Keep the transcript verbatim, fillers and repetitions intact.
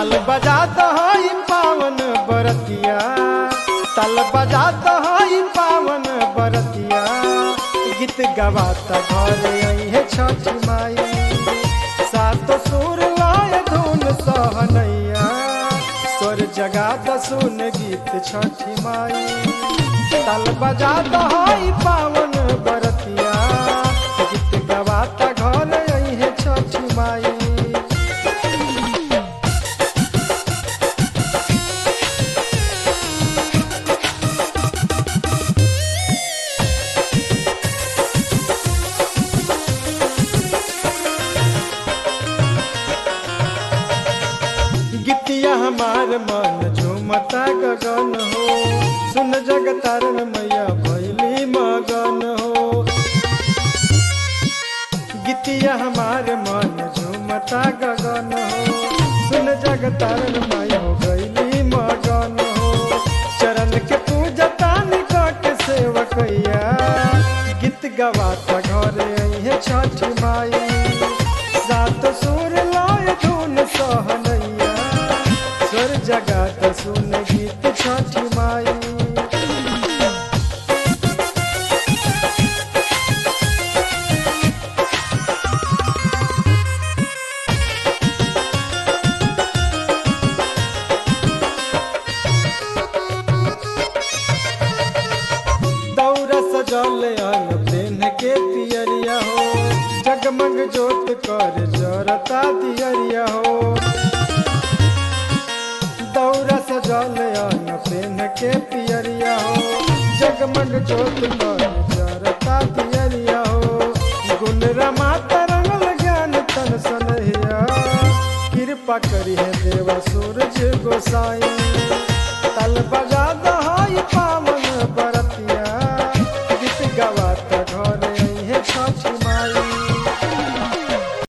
ताल बजात हई पावन बरतिया, ताल बजात हई पावन बरतिया, गीत गवाता घर आई है छठ माई। सात सुर लाय धुन सहनैया, स्वर जगात सुन गीत छठ माई। ताल बजात हई पावन बरतिया, गीत गवाता घर आई है छठ माई। गीतिया हमार मन झूमता गगन हो, सुन जग तारन मैया भैली मगन हो। गीतिया हमार मन झूमता गगन हो, सुन जग तारन मैया भैली मगन हो। चरण के पूजा तानी के सेवकैया, गीत गवाता घर आई है छठ माई। सात सुर लाय धुन सहनैया, स्वर जगात सुन गीत छठ माई। दौरा सजल अंग पेन के पियरिया हो, जगमग जोत कर जरता दियरिया हो। दौरा सजल अंग पेन के पियरिया हो, जगमग जोत कर जरता दियरिया हो। गुण रमाता रंगल ज्ञान तन सनहिया, कृपा करी है देवा सूरज गोसाई।